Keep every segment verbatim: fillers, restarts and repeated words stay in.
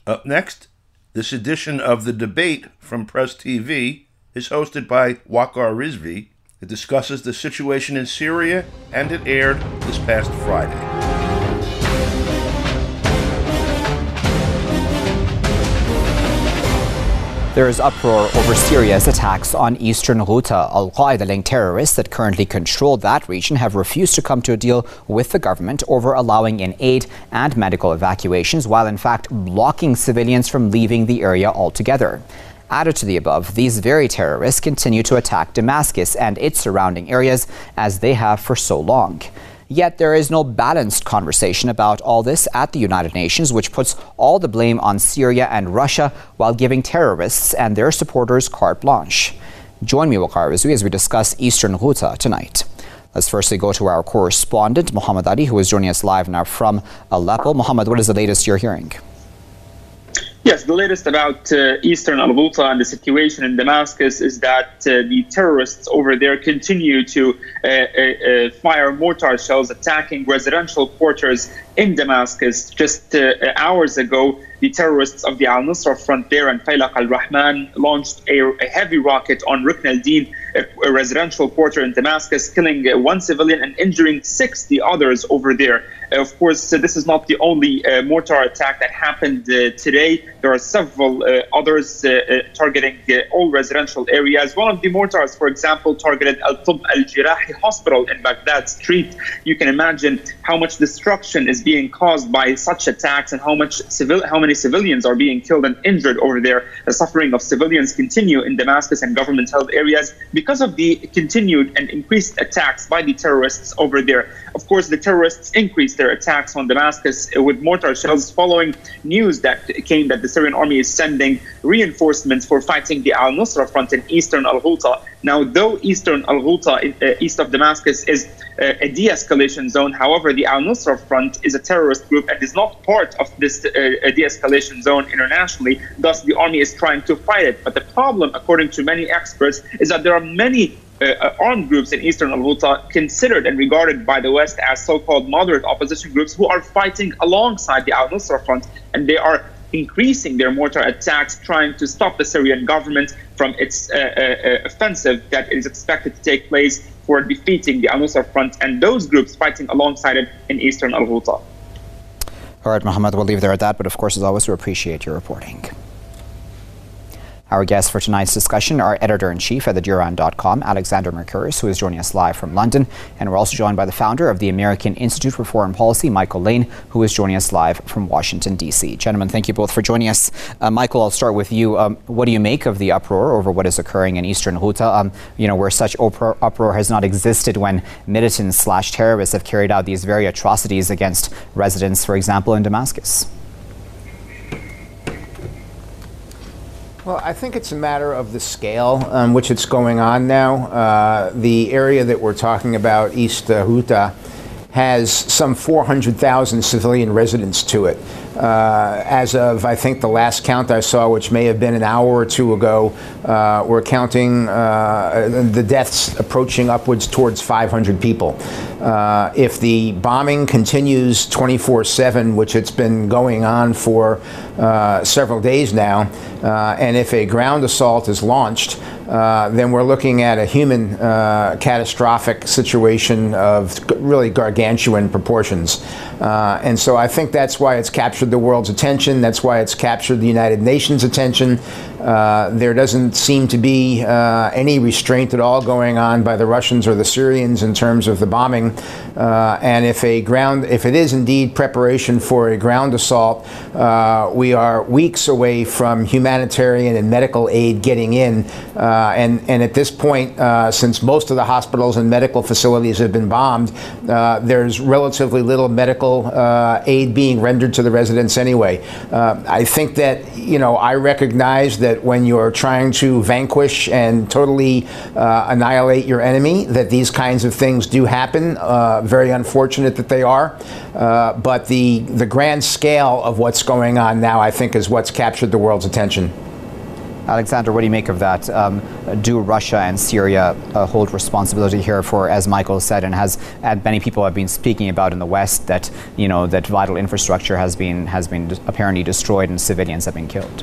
Up next, this edition of The Debate from Press T V is hosted by Waqar Rizvi. It discusses the situation in Syria, and it aired this past Friday. There is uproar over Syria's attacks on eastern Ghouta. Al-Qaeda-linked terrorists that currently control that region have refused to come to a deal with the government over allowing in aid and medical evacuations, while in fact blocking civilians from leaving the area altogether. Added to the above, these very terrorists continue to attack Damascus and its surrounding areas as they have for so long. Yet there is no balanced conversation about all this at the United Nations, which puts all the blame on Syria and Russia while giving terrorists and their supporters carte blanche. Join me, Waqar Rizvi, as we discuss eastern Ghouta tonight. Let's firstly go to our correspondent, Mohammed Ali, who is joining us live now from Aleppo. Mohammed, what is the latest you're hearing? Yes, the latest about uh, eastern Al-Ghouta and the situation in Damascus is that uh, the terrorists over there continue to uh, uh, uh, fire mortar shells attacking residential quarters in Damascus. Just uh, hours ago, the terrorists of the Al-Nusra Front there and Faylaq al-Rahman launched a, a heavy rocket on Rukn al-Din, a, a residential quarter in Damascus, killing uh, one civilian and injuring sixty others over there. Uh, of course, uh, this is not the only uh, mortar attack that happened uh, today. There are several uh, others uh, uh, targeting uh, all residential areas. One of the mortars, for example, targeted Al-Tub al-Jirahi Hospital in Baghdad Street. You can imagine how much destruction is being caused by such attacks and how much civil, how many civilians are being killed and injured over there. The suffering of civilians continue in Damascus and government-held areas because of the continued and increased attacks by the terrorists over there. Of course, the terrorists increased their attacks on Damascus with mortar shells following news that came that the Syrian army is sending reinforcements for fighting the Al-Nusra Front in eastern Al-Ghouta. Now, though eastern Al-Ghouta, uh, east of Damascus, is uh, a de-escalation zone, however, the Al-Nusra Front is a terrorist group and is not part of this uh, de-escalation zone internationally. Thus, the army is trying to fight it. But the problem, according to many experts, is that there are many Uh, armed groups in eastern Al-Ghouta considered and regarded by the West as so-called moderate opposition groups who are fighting alongside the Al-Nusra Front, and they are increasing their mortar attacks, trying to stop the Syrian government from its uh, uh, offensive that is expected to take place for defeating the Al-Nusra Front and those groups fighting alongside it in eastern Al-Ghouta. All right, Mohammed, we'll leave there at that, but of course, as always, we appreciate your reporting. Our guest for tonight's discussion, our editor-in-chief at the Duran dot com, Alexander Mercouris, who is joining us live from London. And we're also joined by the founder of the American Institute for Foreign Policy, Michael Lane, who is joining us live from Washington, D C. Gentlemen, thank you both for joining us. Uh, Michael, I'll start with you. Um, what do you make of the uproar over what is occurring in eastern Ghouta, um, you know, where such uproar, uproar has not existed when militants slash terrorists have carried out these very atrocities against residents, for example, in Damascus? Well, I think it's a matter of the scale on which it's going on now. Uh, the area that we're talking about, East uh, Ghouta, has some four hundred thousand civilian residents to it. Uh, as of, I think, the last count I saw, which may have been an hour or two ago, uh, we're counting uh, the deaths approaching upwards towards five hundred people. Uh, if the bombing continues twenty-four seven, which it's been going on for uh, several days now, uh, and if a ground assault is launched, uh, then we're looking at a human uh, catastrophic situation of really gargantuan proportions. Uh, and so I think that's why it's captured the world's attention. That's why it's captured the United Nations' attention. Uh, there doesn't seem to be uh, any restraint at all going on by the Russians or the Syrians in terms of the bombing. Uh, and if a ground, if it is indeed preparation for a ground assault, uh, we are weeks away from humanitarian and medical aid getting in. Uh, and, and at this point, uh, since most of the hospitals and medical facilities have been bombed, uh, there's relatively little medical uh, aid being rendered to the residents anyway. Uh, I think that, you know, I recognize that when you're trying to vanquish and totally uh, annihilate your enemy, that these kinds of things do happen. Uh, very unfortunate that they are. Uh, but the, the grand scale of what's going on now, I think, is what's captured the world's attention. Alexander, what do you make of that? Um, do Russia and Syria uh, hold responsibility here for, as Michael said, and has and many people have been speaking about in the West, that you know that vital infrastructure has been has been apparently destroyed and civilians have been killed?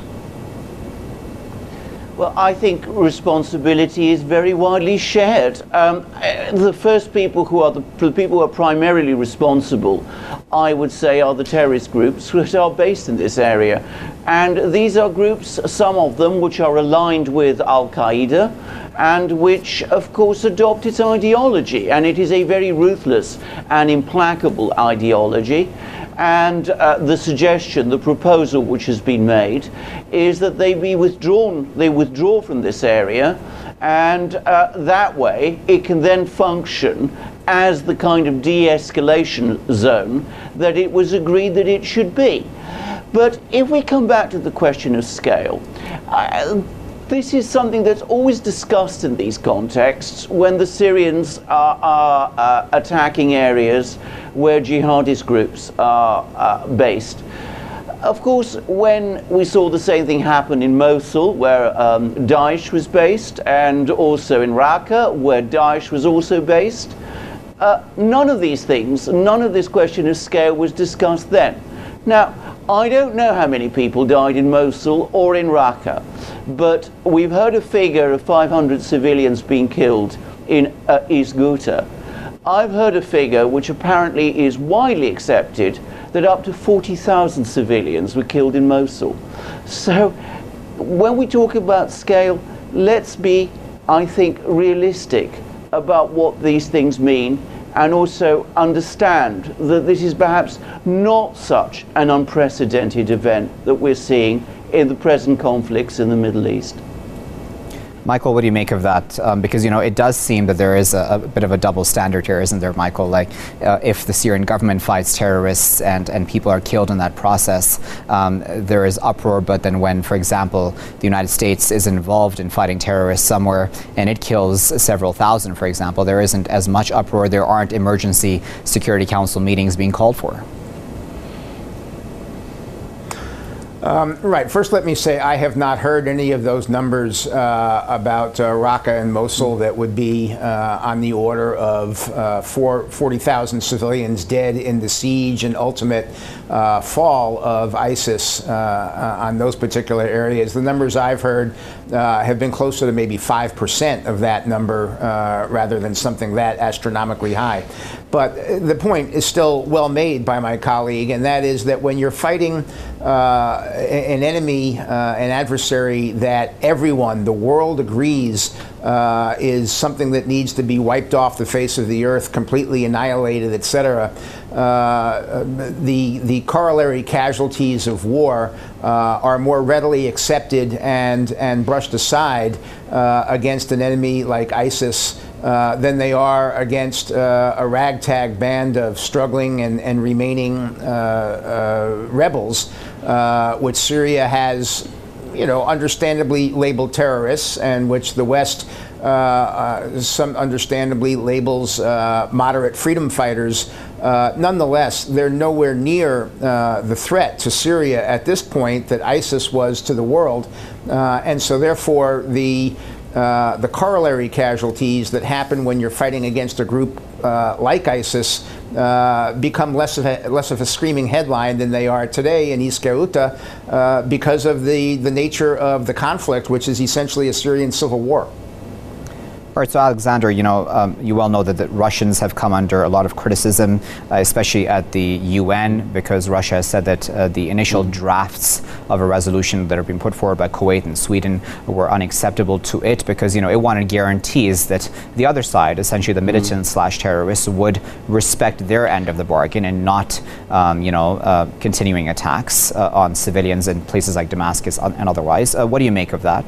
Well, I think responsibility is very widely shared. Um, the first people who are the, the people who are primarily responsible, I would say, are the terrorist groups that are based in this area. And these are groups, some of them, which are aligned with Al-Qaeda and which, of course, adopt its ideology. And it is a very ruthless and implacable ideology. And uh, the suggestion, the proposal which has been made, is that they be withdrawn, they withdraw from this area, and uh, that way it can then function as the kind of de-escalation zone that it was agreed that it should be. But if we come back to the question of scale, I, this is something that's always discussed in these contexts when the Syrians are, are uh, attacking areas where jihadist groups are uh, based. Of course, when we saw the same thing happen in Mosul, where um, Daesh was based, and also in Raqqa, where Daesh was also based, uh, none of these things, none of this question of scale was discussed then. Now, I don't know how many people died in Mosul or in Raqqa, but we've heard a figure of five hundred civilians being killed in uh, East Ghouta. I've heard a figure which apparently is widely accepted, that up to forty thousand civilians were killed in Mosul. So when we talk about scale, let's be, I think, realistic about what these things mean, and also understand that this is perhaps not such an unprecedented event that we're seeing in the present conflicts in the Middle East. Michael, what do you make of that? Um, because, you know, it does seem that there is a, a bit of a double standard here, isn't there, Michael? Like, uh, if the Syrian government fights terrorists and, and people are killed in that process, um, there is uproar. But then when, for example, the United States is involved in fighting terrorists somewhere and it kills several thousand, for example, there isn't as much uproar. There aren't emergency Security Council meetings being called for. Um, right. First, let me say I have not heard any of those numbers uh, about uh, Raqqa and Mosul that would be uh, on the order of uh, forty thousand civilians dead in the siege and ultimate uh, fall of ISIS uh, on those particular areas. The numbers I've heard uh, have been closer to maybe five percent of that number uh, rather than something that astronomically high. But the point is still well made by my colleague, and that is that when you're fighting uh, an enemy, uh, an adversary that everyone, the world agrees uh, is something that needs to be wiped off the face of the earth, completely annihilated, et cetera, uh, the, the corollary casualties of war uh, are more readily accepted and, and brushed aside uh, against an enemy like ISIS Uh, than they are against uh, a ragtag band of struggling and, and remaining uh, uh, rebels, uh, which Syria has, you know, understandably labeled terrorists, and which the West, uh, uh, some understandably labels uh, moderate freedom fighters. Uh, nonetheless, they're nowhere near uh, the threat to Syria at this point that ISIS was to the world, uh, and so therefore the Uh, the corollary casualties that happen when you're fighting against a group uh, like ISIS uh, become less of a, less of a screaming headline than they are today in East Ghouta uh, because of the, the nature of the conflict, which is essentially a Syrian civil war. All right, so Alexander, you know, um, you well know that the Russians have come under a lot of criticism, uh, especially at the U N, because Russia has said that uh, the initial drafts of a resolution that have been put forward by Kuwait and Sweden were unacceptable to it, because, you know, it wanted guarantees that the other side, essentially the militant slash terrorists, would respect their end of the bargain and not, um, you know, uh, continuing attacks uh, on civilians in places like Damascus and otherwise. Uh, what do you make of that?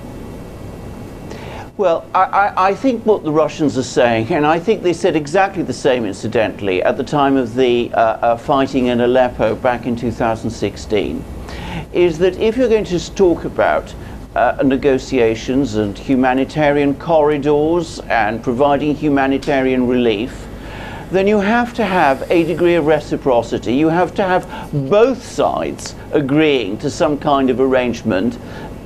Well, I, I think what the Russians are saying, and I think they said exactly the same, incidentally, at the time of the uh, uh, fighting in Aleppo back in two thousand sixteen, is that if you're going to talk about uh, negotiations and humanitarian corridors and providing humanitarian relief, then you have to have a degree of reciprocity. You have to have both sides agreeing to some kind of arrangement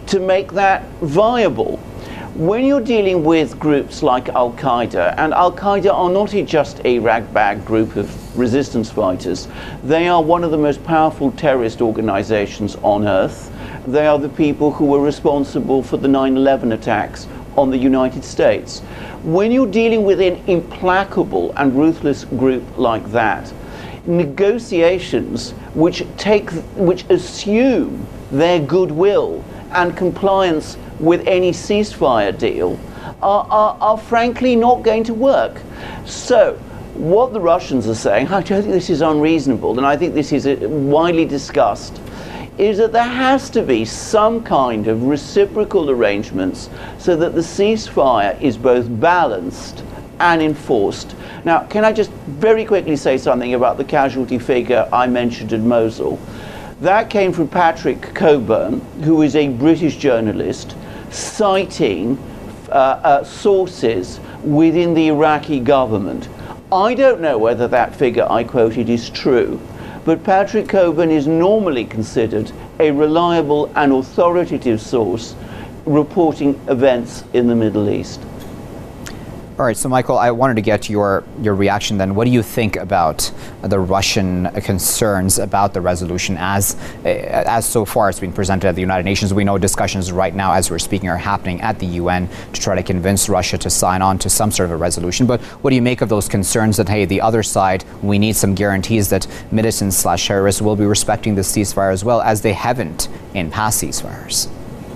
to make that viable. When you're dealing with groups like Al-Qaeda, and Al-Qaeda are not just a ragbag group of resistance fighters, they are one of the most powerful terrorist organizations on earth. They are the people who were responsible for the nine eleven attacks on the United States. When you're dealing with an implacable and ruthless group like that, negotiations which take, which assume their goodwill and compliance with any ceasefire deal are, are, are frankly not going to work. So what the Russians are saying, I don't think this is unreasonable, and I think this is widely discussed, is that there has to be some kind of reciprocal arrangements so that the ceasefire is both balanced and enforced. Now, can I just very quickly say something about the casualty figure I mentioned in Mosul? That came from Patrick Cockburn, who is a British journalist, citing uh, uh, sources within the Iraqi government. I don't know whether that figure I quoted is true, but Patrick Cockburn is normally considered a reliable and authoritative source reporting events in the Middle East. All right, so Michael, I wanted to get your, your reaction then. What do you think about the Russian concerns about the resolution as, as so far it's been presented at the United Nations? We know discussions right now, as we're speaking, are happening at the U N to try to convince Russia to sign on to some sort of a resolution. But what do you make of those concerns that, hey, the other side, we need some guarantees that militants slash terrorists will be respecting the ceasefire as well, as they haven't in past ceasefires?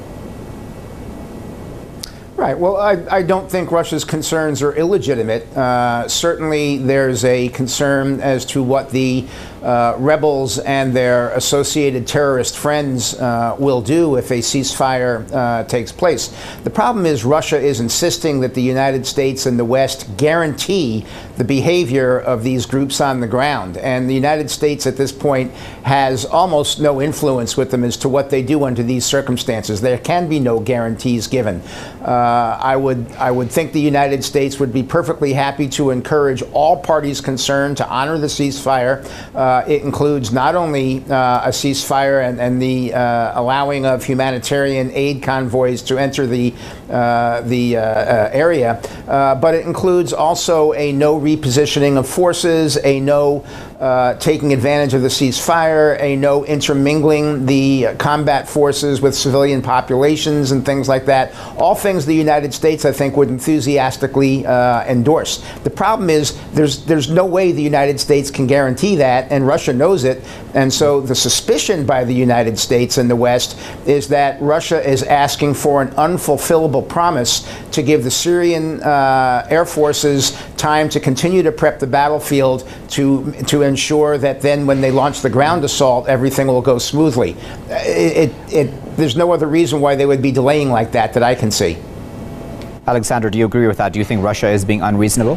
Right. Well, I, I don't think Russia's concerns are illegitimate. Uh, certainly, there's a concern as to what the uh, rebels and their associated terrorist friends uh, will do if a ceasefire uh, takes place. The problem is Russia is insisting that the United States and the West guarantee the behavior of these groups on the ground. And the United States at this point has almost no influence with them as to what they do under these circumstances. There can be no guarantees given. Uh, Uh, I would I would think the United States would be perfectly happy to encourage all parties concerned to honor the ceasefire. Uh, it includes not only uh, a ceasefire and, and the uh, allowing of humanitarian aid convoys to enter the uh, the uh, uh, area, uh, but it includes also a no repositioning of forces, a no uh, taking advantage of the ceasefire, a no intermingling the combat forces with civilian populations and things like that. All things the United States, I think, would enthusiastically uh, endorse. The problem is there's there's no way the United States can guarantee that, and Russia knows it. And so the suspicion by the United States and the West is that Russia is asking for an unfulfillable promise to give the Syrian uh, air forces time to continue to prep the battlefield to to ensure that then when they launch the ground assault, everything will go smoothly. It, it, it, there's no other reason why they would be delaying like that that I can see. Alexander, do you agree with that? Do you think Russia is being unreasonable?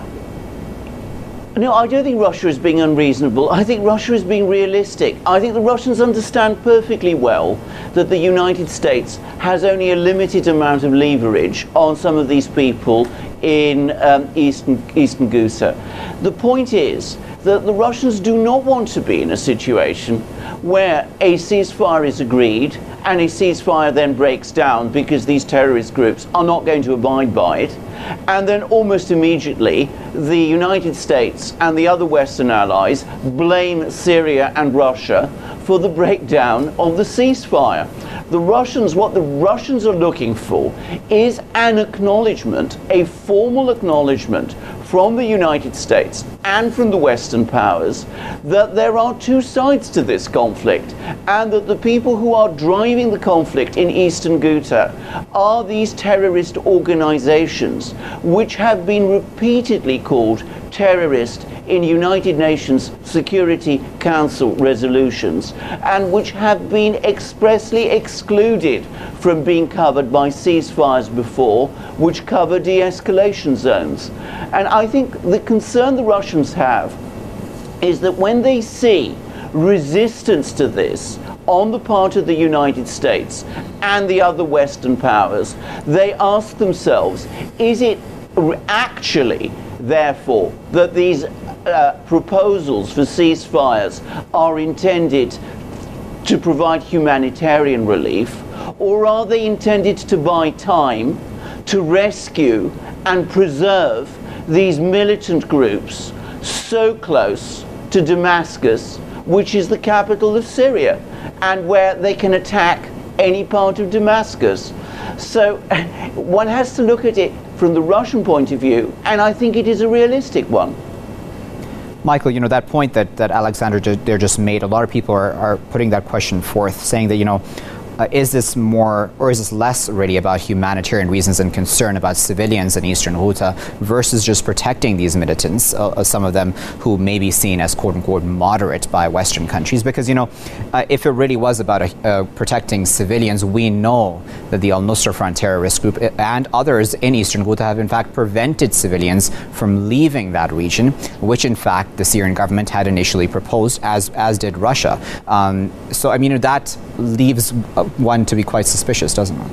No, I don't think Russia is being unreasonable. I think Russia is being realistic. I think the Russians understand perfectly well that the United States has only a limited amount of leverage on some of these people in um, eastern, eastern Ghouta. The point is that the Russians do not want to be in a situation where a ceasefire is agreed and a ceasefire then breaks down because these terrorist groups are not going to abide by it, and then almost immediately the United States and the other Western allies blame Syria and Russia for the breakdown of the ceasefire. The Russians, what the Russians are looking for is an acknowledgement, a formal acknowledgement from the United States and from the Western powers that there are two sides to this conflict, and that the people who are driving the conflict in eastern Ghouta are these terrorist organizations which have been repeatedly called terrorist in United Nations Security Council resolutions, and which have been expressly excluded from being covered by ceasefires before, which cover de-escalation zones. And I think the concern the Russians have is that when they see resistance to this on the part of the United States and the other Western powers, they ask themselves, is it actually, therefore, that these uh, proposals for ceasefires are intended to provide humanitarian relief, or are they intended to buy time to rescue and preserve these militant groups so close to Damascus, which is the capital of Syria, and where they can attack any part of Damascus? So one has to look at it from the Russian point of view, and I think it is a realistic one. Michael, you know, that point that, that Alexander ju- there just made, a lot of people are, are putting that question forth, saying that, you know, Uh, is this more, or is this less really about humanitarian reasons and concern about civilians in eastern Ghouta versus just protecting these militants, uh, uh, some of them who may be seen as quote-unquote moderate by Western countries? Because, you know, uh, if it really was about uh, protecting civilians, we know that the Al-Nusra Front terrorist group and others in eastern Ghouta have in fact prevented civilians from leaving that region, which in fact the Syrian government had initially proposed, as, as did Russia. Um, so, I mean, that leaves uh, one to be quite suspicious, doesn't it?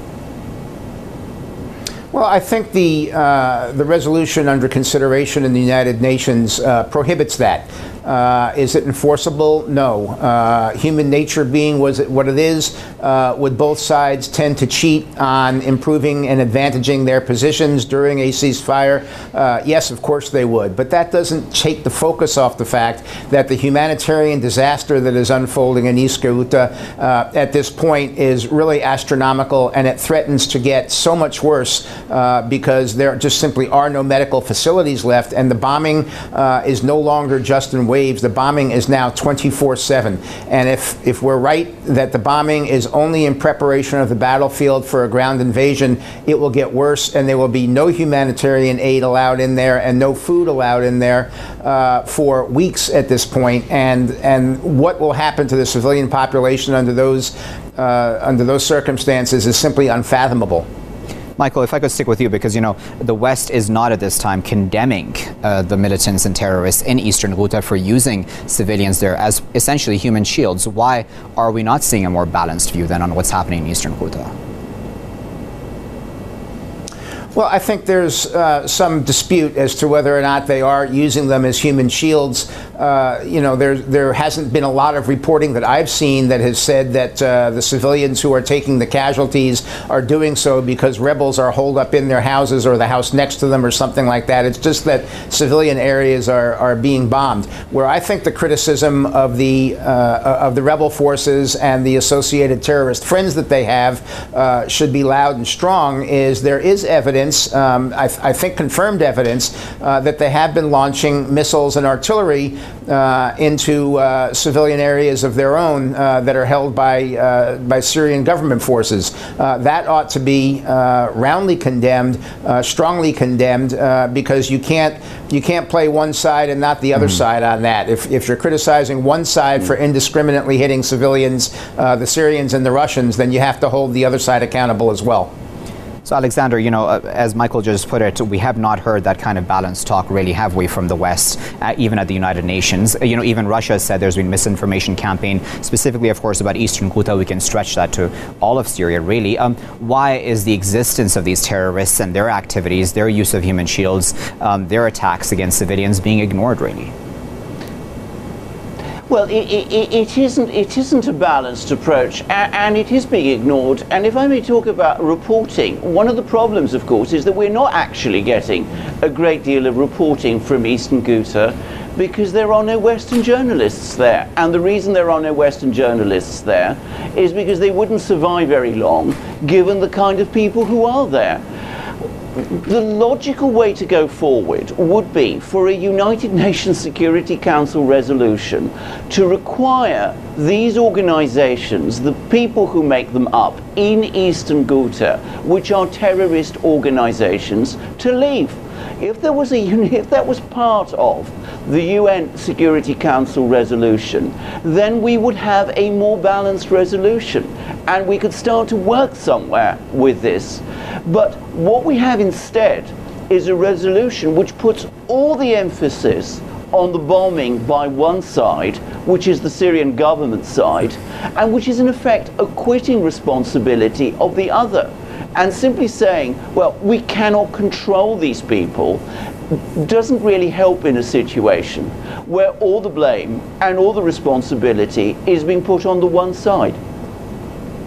Well, I think the uh, the resolution under consideration in the United Nations uh, prohibits that. Uh, is it enforceable? No. Uh, human nature being was it what it is, uh, would both sides tend to cheat on improving and advantaging their positions during a ceasefire? Uh, yes, of course they would. But that doesn't take the focus off the fact that the humanitarian disaster that is unfolding in East Ghouta uh, at this point is really astronomical, and it threatens to get so much worse uh, because there just simply are no medical facilities left, and the bombing uh, is no longer just in waves. The bombing is now twenty-four seven. And if, if we're right that the bombing is only in preparation of the battlefield for a ground invasion, it will get worse, and there will be no humanitarian aid allowed in there and no food allowed in there uh, for weeks at this point. And, and what will happen to the civilian population under those, uh, under those circumstances is simply unfathomable. Michael, if I could stick with you, because, you know, the West is not at this time condemning uh, the militants and terrorists in eastern Ghouta for using civilians there as essentially human shields. Why are we not seeing a more balanced view then on what's happening in eastern Ghouta? Well, I think there's uh, some dispute as to whether or not they are using them as human shields. Uh, you know, there there hasn't been a lot of reporting that I've seen that has said that uh, the civilians who are taking the casualties are doing so because rebels are holed up in their houses or the house next to them or something like that. It's just that civilian areas are, are being bombed. Where I think the criticism of the uh, of the rebel forces and the associated terrorist friends that they have uh, should be loud and strong is there is evidence. Um, I, I think confirmed evidence uh, that they have been launching missiles and artillery uh, into uh, civilian areas of their own uh, that are held by uh, by Syrian government forces. Uh, that ought to be uh, roundly condemned, uh, strongly condemned, uh, because you can't you can't play one side and not the other mm. side on that. If if you're criticizing one side mm. for indiscriminately hitting civilians, uh, the Syrians and the Russians, then you have to hold the other side accountable as well. So, Alexander, you know, uh, as Michael just put it, we have not heard that kind of balanced talk really, have we, from the West, uh, even at the United Nations. Uh, you know, even Russia said there's been misinformation campaign, specifically, of course, about eastern Ghouta. We can stretch that to all of Syria, really. Um, why is the existence of these terrorists and their activities, their use of human shields, um, their attacks against civilians being ignored, really? Well, it, it, it isn't. It isn't a balanced approach, and, and it is being ignored. And if I may talk about reporting, one of the problems, of course, is that we're not actually getting a great deal of reporting from eastern Ghouta because there are no Western journalists there. And the reason there are no Western journalists there is because they wouldn't survive very long, given the kind of people who are there. The logical way to go forward would be for a United Nations Security Council resolution to require these organizations, the people who make them up in eastern Ghouta, which are terrorist organizations, to leave. If there was a, if that was part of the U N Security Council resolution, then we would have a more balanced resolution and we could start to work somewhere with this. But what we have instead is a resolution which puts all the emphasis on the bombing by one side, which is the Syrian government side, and which is in effect acquitting responsibility of the other. And simply saying, well, we cannot control these people, doesn't really help in a situation where all the blame and all the responsibility is being put on the one side.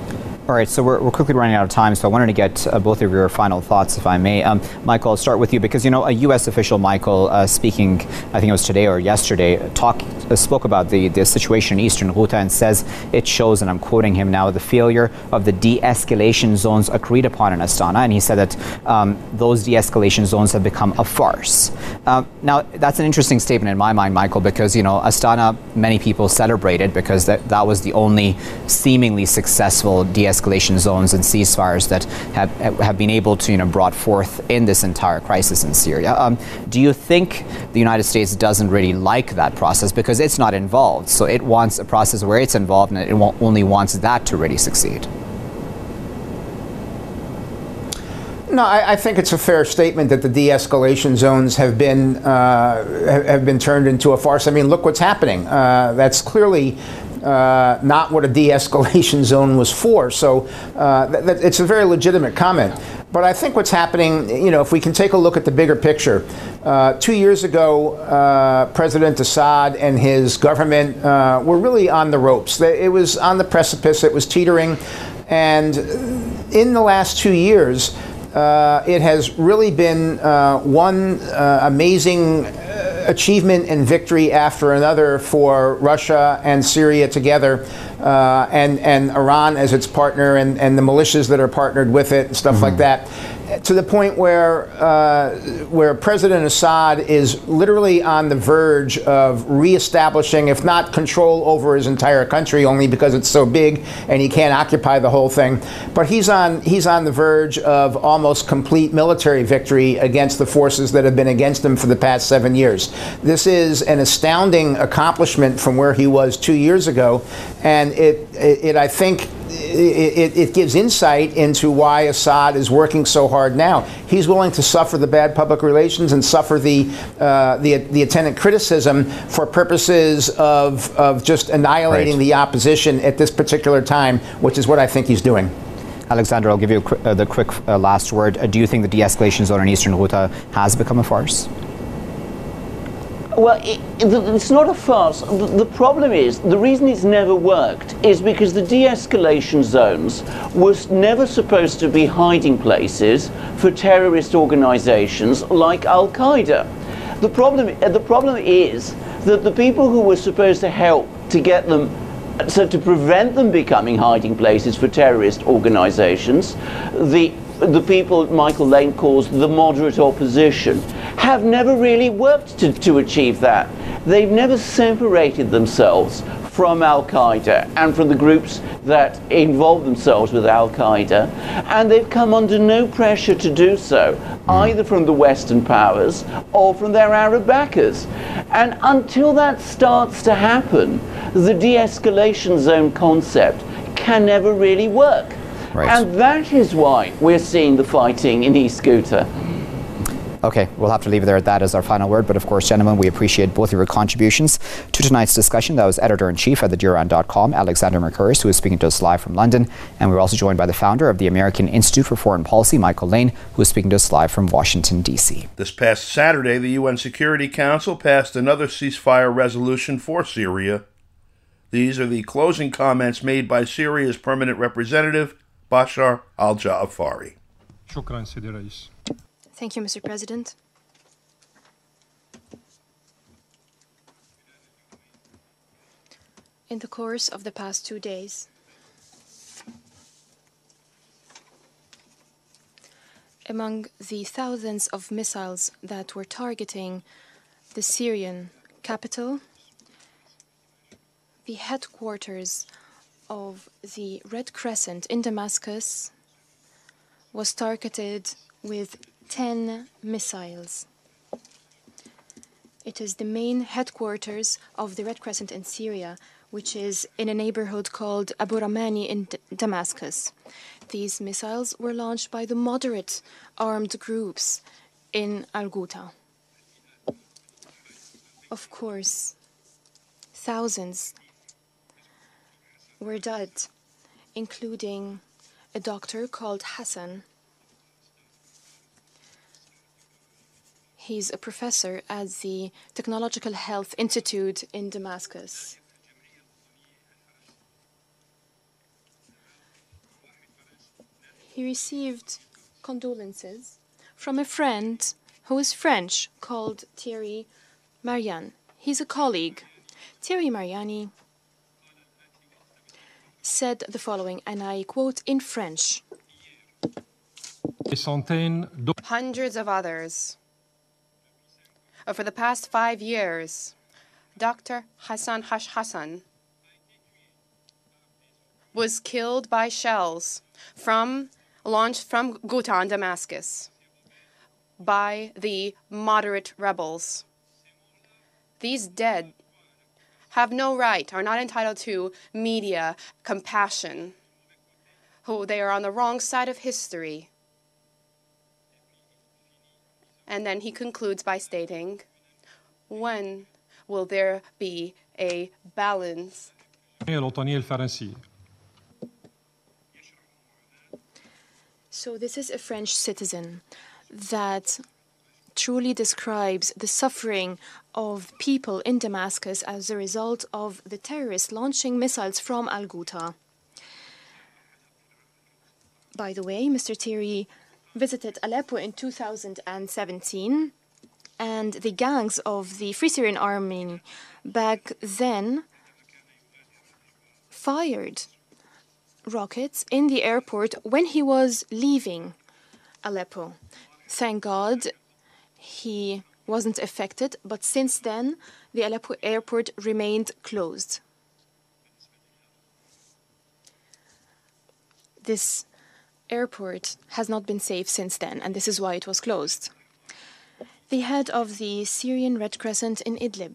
All right, so we're, we're quickly running out of time, so I wanted to get uh, both of your final thoughts, if I may. Um, Michael, I'll start with you because, you know, a U S official, Michael, uh, speaking, I think it was today or yesterday, talk, uh, spoke about the, the situation in eastern Ghouta and says it shows, and I'm quoting him now, the failure of the de-escalation zones agreed upon in Astana, and he said that um, those de-escalation zones have become a farce. Uh, now, that's an interesting statement in my mind, Michael, because, you know, Astana, many people celebrated because that, that was the only seemingly successful de-escalation escalation zones and ceasefires that have have been able to, you know, brought forth in this entire crisis in Syria. Um, do you think the United States doesn't really like that process because it's not involved? So it wants a process where it's involved, and it only wants that to really succeed. No, I, I think it's a fair statement that the de-escalation zones have been uh, have been turned into a farce. I mean, look what's happening. Uh, that's clearly Uh, not what a de-escalation zone was for. So uh, th- th- it's a very legitimate comment. But I think what's happening, you know, if we can take a look at the bigger picture, uh, two years ago, uh, President Assad and his government uh, were really on the ropes. They, it was on the precipice. It was teetering. And in the last two years, uh, it has really been uh, one uh, amazing achievement and victory after another for Russia and Syria together, uh, and and Iran as its partner, and, and the militias that are partnered with it and stuff mm-hmm. like that, to the point where uh, where President Assad is literally on the verge of reestablishing, if not control over his entire country, only because it's so big and he can't occupy the whole thing, but he's on he's on the verge of almost complete military victory against the forces that have been against him for the past seven years. This is an astounding accomplishment from where he was two years ago, and it, it, it I think, it, it gives insight into why Assad is working so hard now. He's willing to suffer the bad public relations and suffer the uh, the, the attendant criticism for purposes of, of just annihilating right. the opposition at this particular time, which is what I think he's doing. Alexander, I'll give you uh, the quick uh, last word. Uh, do you think the de-escalation zone in eastern Ghouta has become a farce? Well, it, it's not a farce. The problem is, the reason it's never worked is because the de-escalation zones were never supposed to be hiding places for terrorist organizations like Al-Qaeda. The problem, the problem is that the people who were supposed to help to get them, so to prevent them becoming hiding places for terrorist organizations, the the people Michael Lane calls the moderate opposition, have never really worked to, to achieve that. They've never separated themselves from Al-Qaeda and from the groups that involve themselves with Al-Qaeda, and they've come under no pressure to do so, either from the Western powers or from their Arab backers. And until that starts to happen, the de-escalation zone concept can never really work. Right. And that is why we're seeing the fighting in East Ghouta. Okay, we'll have to leave it there at that as our final word. But of course, gentlemen, we appreciate both of your contributions to tonight's discussion. That was editor-in-chief at the Duran dot com, Alexander Mercouris, who is speaking to us live from London. And we're also joined by the founder of the American Institute for Foreign Policy, Michael Lane, who is speaking to us live from Washington, D C. This past Saturday, the U N Security Council passed another ceasefire resolution for Syria. These are the closing comments made by Syria's permanent representative, Bashar al-Ja'afari. Thank you, Mister President. In the course of the past two days, among the thousands of missiles that were targeting the Syrian capital, the headquarters of the Red Crescent in Damascus was targeted with ten missiles. It is the main headquarters of the Red Crescent in Syria, which is in a neighborhood called Abu Ramani in D- Damascus. These missiles were launched by the moderate armed groups in Al-Ghouta. Of course, thousands were dead, including a doctor called Hassan. He's a professor at the Technological Health Institute in Damascus. he received condolences from a friend who is French called Thierry Mariani. He's a colleague. Thierry Mariani said the following, and I quote in French. Hundreds of others. For the past five years, Doctor Hassan Hash Hassan was killed by shells from launched from Ghouta in Damascus by the moderate rebels. These dead have no right, are not entitled to media compassion, who they are on the wrong side of history. And then he concludes by stating, when will there be a balance? So this is a French citizen that truly describes the suffering of people in Damascus as a result of the terrorists launching missiles from Al-Ghouta. By the way, Mister Thierry visited Aleppo in two thousand seventeen, and the gangs of the Free Syrian Army back then fired rockets in the airport when he was leaving Aleppo. Thank God he wasn't affected, but since then the Aleppo airport remained closed. This airport has not been safe since then, and this is why it was closed. The head of the Syrian Red Crescent in Idlib,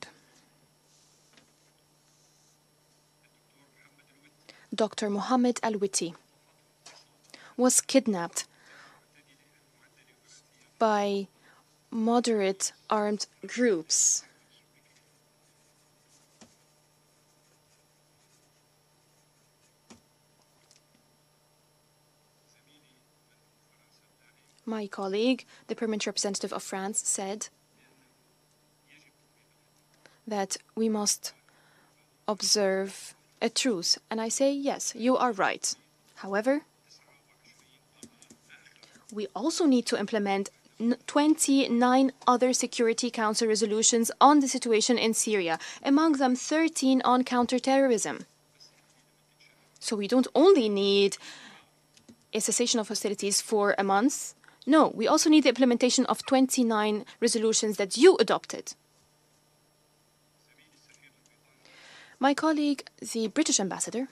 Doctor Mohammed Al-Witi, was kidnapped by moderate armed groups. My colleague, the permanent representative of France, said that we must observe a truce. And I say, yes, you are right. However, we also need to implement twenty-nine other Security Council resolutions on the situation in Syria, among them thirteen on counterterrorism. So we don't only need a cessation of hostilities for a month. No, we also need the implementation of twenty-nine resolutions that you adopted. My colleague, the British ambassador,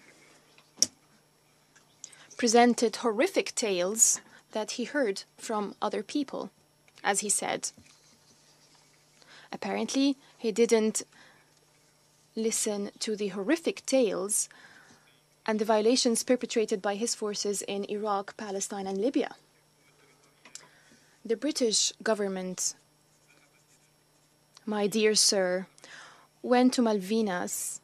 presented horrific tales that he heard from other people, as he said. Apparently, he didn't listen to the horrific tales and the violations perpetrated by his forces in Iraq, Palestine, and Libya. The British government, my dear sir, went to Malvinas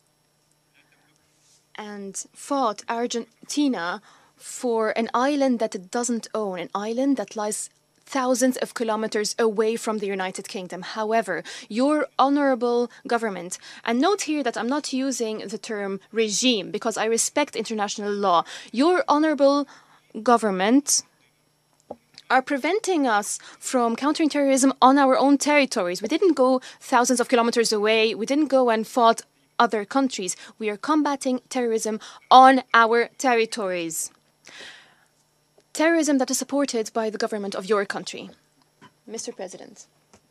and fought Argentina for an island that it doesn't own, an island that lies thousands of kilometers away from the United Kingdom. However, your honorable government, and note here that I'm not using the term regime because I respect international law, your honorable government are preventing us from countering terrorism on our own territories. We didn't go thousands of kilometers away. We didn't go and fought other countries. We are combating terrorism on our territories. Terrorism that is supported by the government of your country. Mister President,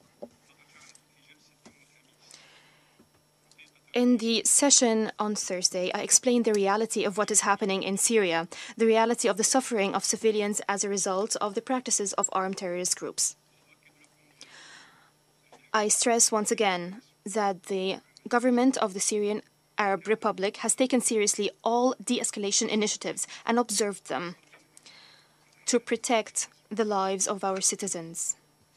in the session on Thursday, I explained the reality of what is happening in Syria, the reality of the suffering of civilians as a result of the practices of armed terrorist groups. I stress once again that the government of the Syrian Arab Republic has taken seriously all de-escalation initiatives and observed them to protect the lives of our citizens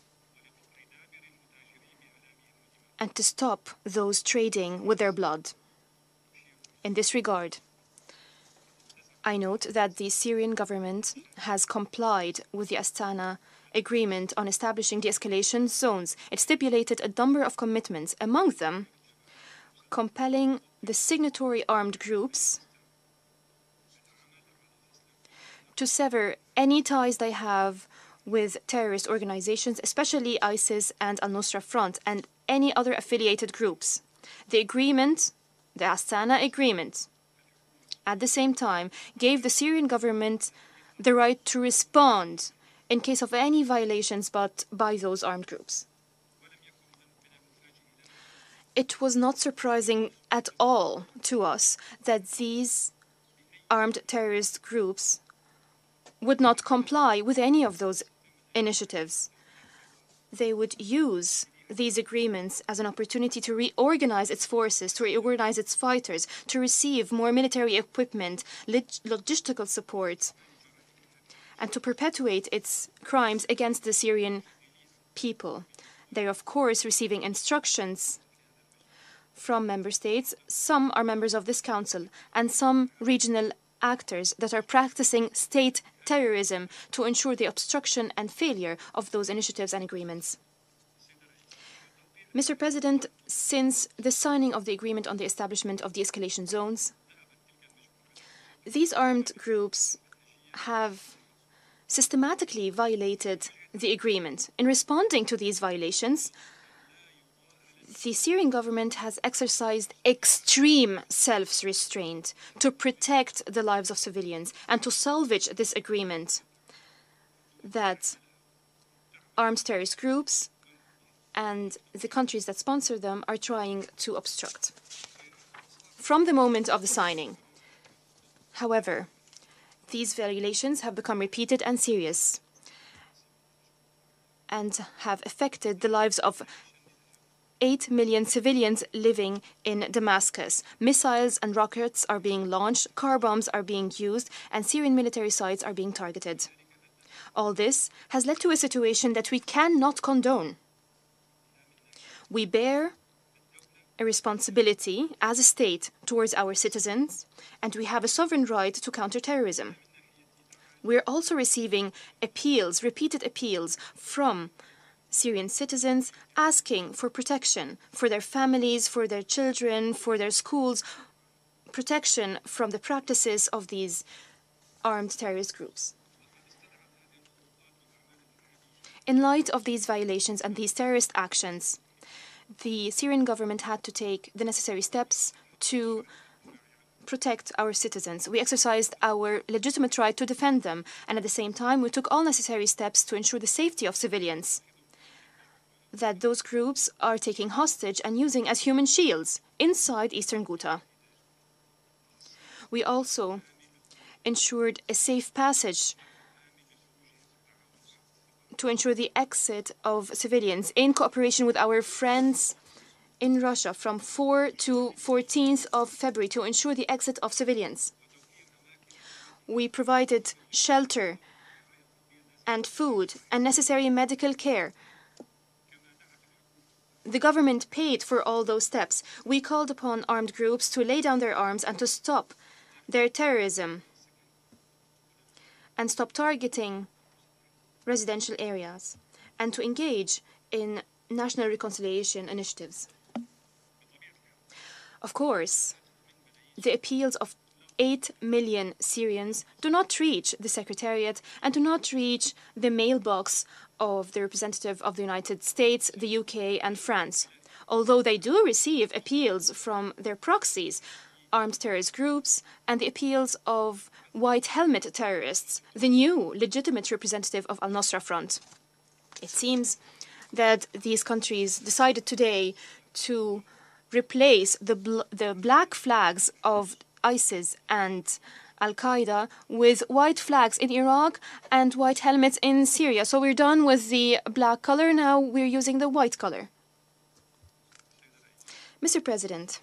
and to stop those trading with their blood. In this regard, I note that the Syrian government has complied with the Astana Agreement on establishing de-escalation zones. It stipulated a number of commitments, among them compelling the signatory armed groups to sever any ties they have with terrorist organizations, especially ISIS and al-Nusra Front and any other affiliated groups. The agreement, the Astana Agreement, at the same time, gave the Syrian government the right to respond in case of any violations but by those armed groups. It was not surprising at all to us that these armed terrorist groups would not comply with any of those initiatives. They would use these agreements as an opportunity to reorganize its forces, to reorganize its fighters, to receive more military equipment, log logistical support, and to perpetuate its crimes against the Syrian people. They are, of course, receiving instructions from member states. Some are members of this council, and some regional actors that are practicing state terrorism to ensure the obstruction and failure of those initiatives and agreements. Mister President, since the signing of the agreement on the establishment of de-escalation zones, these armed groups have systematically violated the agreement. In responding to these violations, the Syrian government has exercised extreme self-restraint to protect the lives of civilians and to salvage this agreement that armed terrorist groups and the countries that sponsor them are trying to obstruct. From the moment of the signing, however, these violations have become repeated and serious and have affected the lives of eight million civilians living in Damascus. Missiles and rockets are being launched, car bombs are being used, and Syrian military sites are being targeted. All this has led to a situation that we cannot condone. We bear a responsibility as a state towards our citizens, and we have a sovereign right to counter terrorism. We're also receiving appeals, repeated appeals from Syrian citizens asking for protection for their families, for their children, for their schools, protection from the practices of these armed terrorist groups. In light of these violations and these terrorist actions, the Syrian government had to take the necessary steps to protect our citizens. We exercised our legitimate right to defend them, and at the same time, we took all necessary steps to ensure the safety of civilians that those groups are taking hostage and using as human shields inside eastern Ghouta. We also ensured a safe passage to ensure the exit of civilians in cooperation with our friends in Russia from fourth to fourteenth of February to ensure the exit of civilians. We provided shelter and food and necessary medical care. The government paid for all those steps. We called upon armed groups to lay down their arms and to stop their terrorism and stop targeting residential areas and to engage in national reconciliation initiatives. Of course, the appeals of eight million Syrians do not reach the Secretariat and do not reach the mailbox of the representative of the United States, the U K, and France. Although they do receive appeals from their proxies, armed terrorist groups, and the appeals of white helmet terrorists, the new legitimate representative of al-Nusra Front. It seems that these countries decided today to replace the, bl the black flags of ISIS and Al-Qaeda with white flags in Iraq and white helmets in Syria. So we're done with the black color, now we're using the white color. Mister President,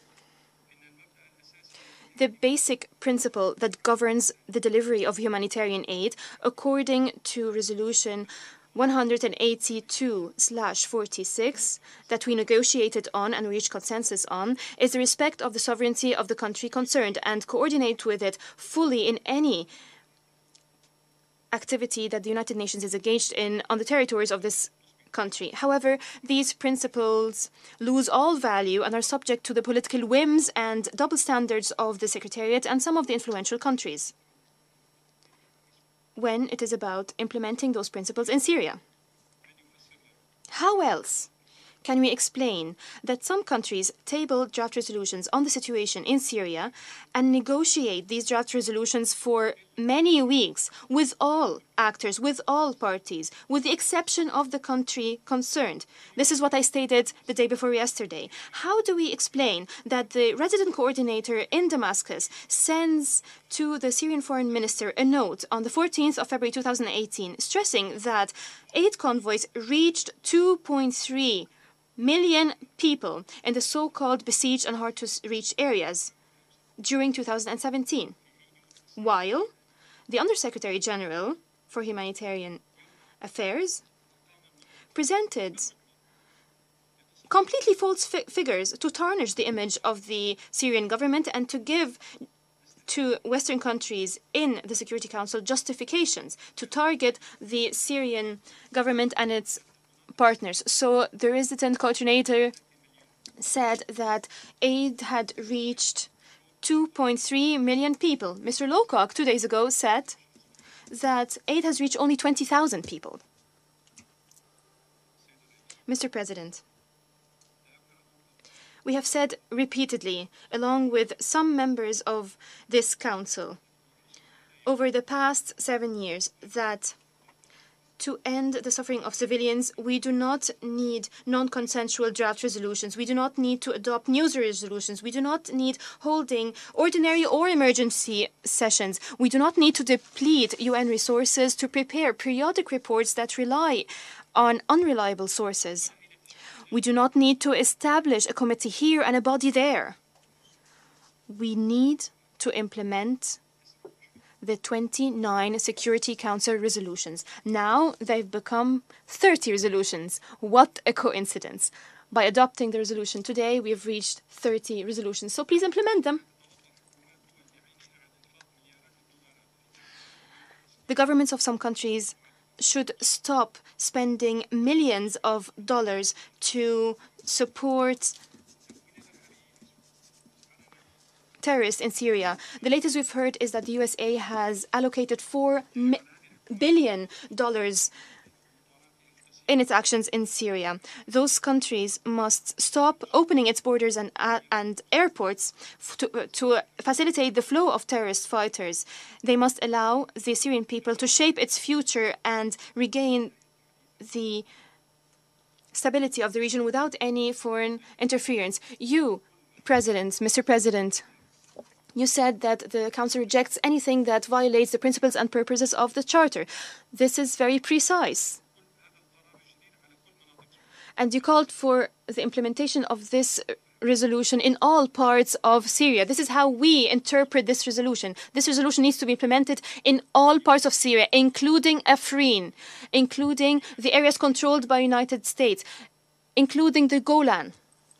the basic principle that governs the delivery of humanitarian aid, according to Resolution one eighty-two slash forty-six that we negotiated on and reached consensus on, is the respect of the sovereignty of the country concerned and coordinate with it fully in any activity that the United Nations is engaged in on the territories of this country. However, these principles lose all value and are subject to the political whims and double standards of the Secretariat and some of the influential countries. when it is about implementing those principles in Syria. How else can we explain that some countries table draft resolutions on the situation in Syria and negotiate these draft resolutions for many weeks with all actors, with all parties, with the exception of the country concerned? This is what I stated the day before yesterday. How do we explain that the resident coordinator in Damascus sends to the Syrian foreign minister a note on the fourteenth of February two thousand eighteen stressing that aid convoys reached two point three million people in the so-called besieged and hard-to-reach areas during two thousand seventeen, while the Undersecretary General for Humanitarian Affairs presented completely false fi figures to tarnish the image of the Syrian government and to give to Western countries in the Security Council justifications to target the Syrian government and its partners. So the resident coordinator said that aid had reached two point three million people. Mister Lowcock two days ago said that aid has reached only twenty thousand people. Mister President, we have said repeatedly, along with some members of this council, over the past seven years, that to end the suffering of civilians, we do not need non-consensual draft resolutions. We do not need to adopt news resolutions. We do not need holding ordinary or emergency sessions. We do not need to deplete U N resources to prepare periodic reports that rely on unreliable sources. We do not need to establish a committee here and a body there. We need to implement the twenty-nine Security Council resolutions. Now they've become thirty resolutions. What a coincidence. By adopting the resolution today, we've reached thirty resolutions. So please implement them. The governments of some countries should stop spending millions of dollars to support terrorists in Syria. The latest we've heard is that the U S A has allocated four billion dollars in its actions in Syria. Those countries must stop opening its borders and, uh, and airports to, to facilitate the flow of terrorist fighters. They must allow the Syrian people to shape its future and regain the stability of the region without any foreign interference. You, President, Mister President, you said that the Council rejects anything that violates the principles and purposes of the Charter. This is very precise. And you called for the implementation of this resolution in all parts of Syria. This is how we interpret this resolution. This resolution needs to be implemented in all parts of Syria, including Afrin, including the areas controlled by the United States, including the Golan.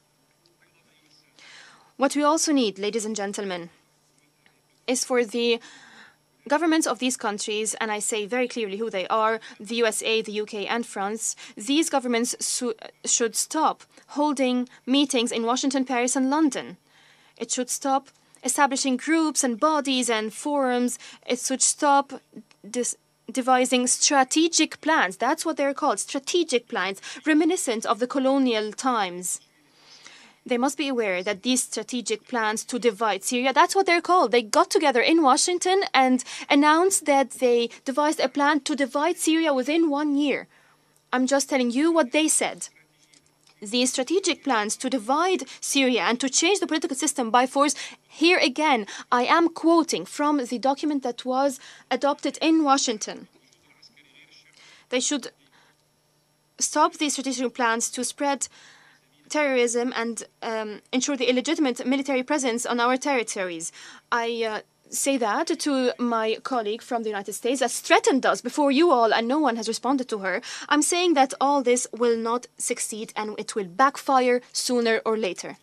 What we also need, ladies and gentlemen, is for the governments of these countries, and I say very clearly who they are, the U S A, the U K and France, these governments should stop holding meetings in Washington, Paris and London. It should stop establishing groups and bodies and forums. It should stop this devising strategic plans. That's what they're called, strategic plans, reminiscent of the colonial times. They must be aware that these strategic plans to divide Syria, that's what they're called. They got together in Washington and announced that they devised a plan to divide Syria within one year. I'm just telling you what they said. These strategic plans to divide Syria and to change the political system by force, here again, I am quoting from the document that was adopted in Washington. They should stop these strategic plans to spread terrorism and um, ensure the illegitimate military presence on our territories. I uh, say that to my colleague from the United States that's threatened us before you all and no one has responded to her. I'm saying that all this will not succeed and it will backfire sooner or later.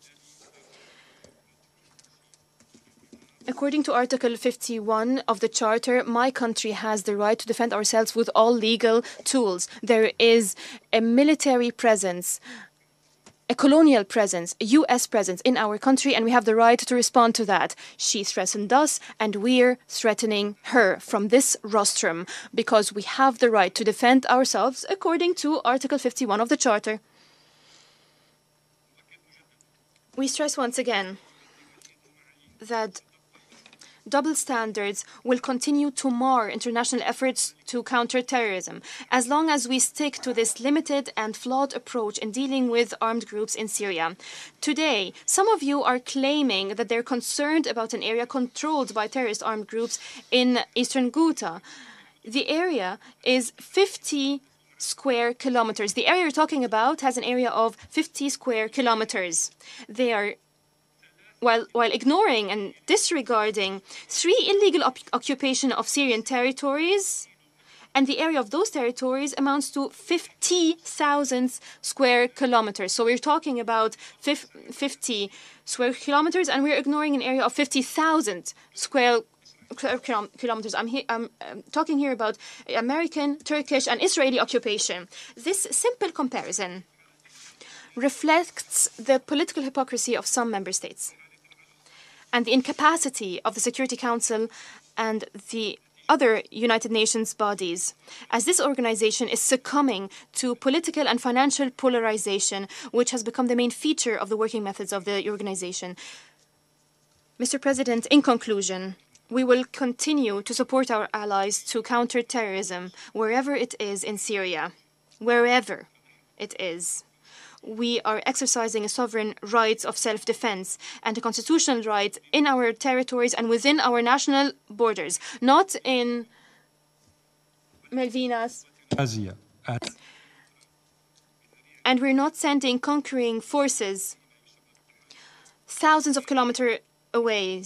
According to Article fifty-one of the Charter, my country has the right to defend ourselves with all legal tools. There is a military presence a colonial presence, a U S presence in our country, and we have the right to respond to that. She threatened us, and we're threatening her from this rostrum because we have the right to defend ourselves according to Article fifty-one of the Charter. We stress once again that double standards will continue to mar international efforts to counter terrorism as long as we stick to this limited and flawed approach in dealing with armed groups in Syria. Today, some of you are claiming that they're concerned about an area controlled by terrorist armed groups in eastern Ghouta. The area is fifty square kilometers. The area you're talking about has an area of fifty square kilometers. They are While, while ignoring and disregarding three illegal op occupation of Syrian territories, and the area of those territories amounts to fifty thousand square kilometers. So we're talking about fifty square kilometers, and we're ignoring an area of fifty thousand square kilometers. I'm, he I'm um, talking here about American, Turkish, and Israeli occupation. This simple comparison reflects the political hypocrisy of some member states and the incapacity of the Security Council and the other United Nations bodies, as this organization is succumbing to political and financial polarization, which has become the main feature of the working methods of the organization. Mister President, in conclusion, we will continue to support our allies to counter terrorism wherever it is in Syria, wherever it is. We are exercising a sovereign right of self-defense and a constitutional right in our territories and within our national borders, not in Malvinas. Asia. At and we're not sending conquering forces thousands of kilometers away,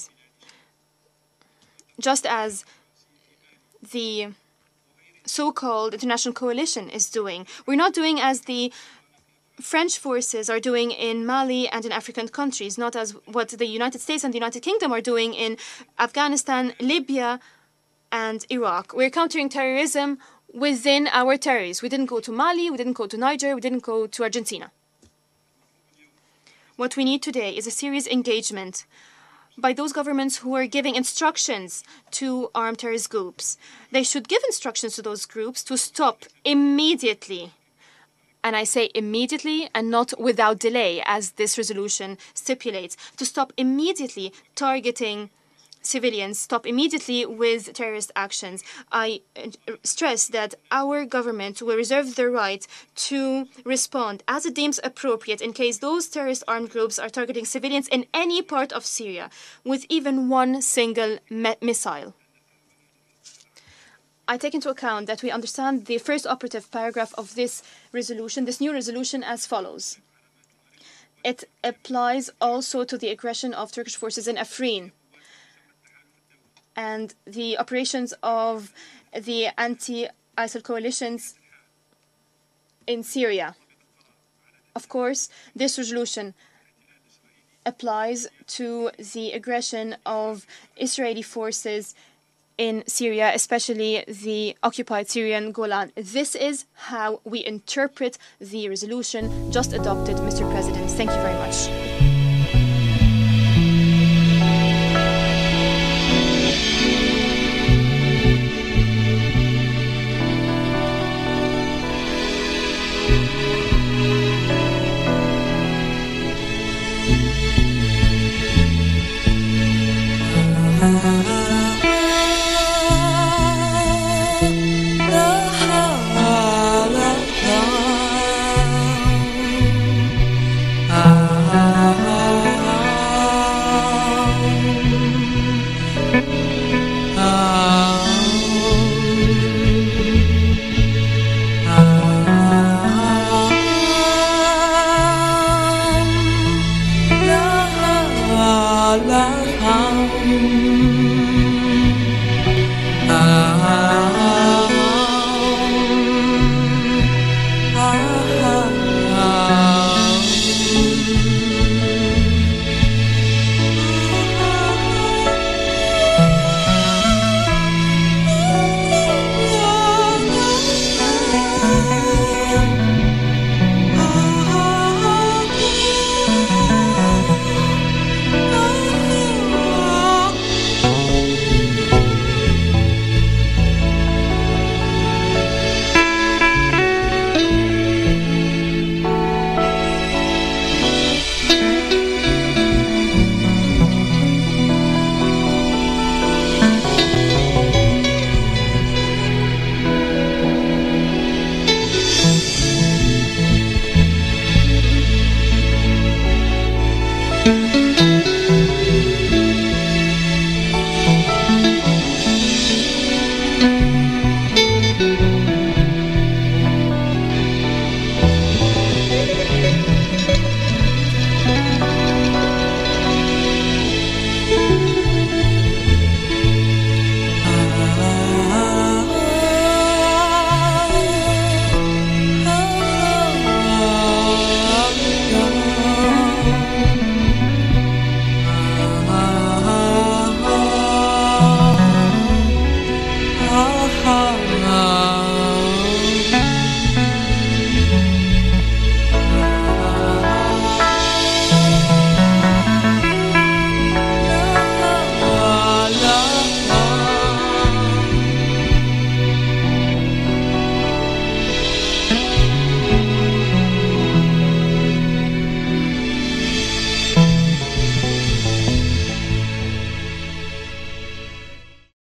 just as the so-called international coalition is doing. We're not doing as the French forces are doing in Mali and in African countries, not as what the United States and the United Kingdom are doing in Afghanistan, Libya, and Iraq. We're countering terrorism within our territories. We didn't go to Mali, we didn't go to Niger, we didn't go to Argentina. What we need today is a serious engagement by those governments who are giving instructions to armed terrorist groups. They should give instructions to those groups to stop immediately. And I say immediately and not without delay, as this resolution stipulates, to stop immediately targeting civilians, stop immediately with terrorist actions. I stress that our government will reserve the right to respond as it deems appropriate in case those terrorist armed groups are targeting civilians in any part of Syria with even one single missile. I take into account that we understand the first operative paragraph of this resolution, this new resolution, as follows. It applies also to the aggression of Turkish forces in Afrin and the operations of the anti-ISIL coalitions in Syria. Of course, this resolution applies to the aggression of Israeli forces in Syria, especially the occupied Syrian Golan. This is how we interpret the resolution just adopted, Mister President. Thank you very much. Ah ah, ah, ah.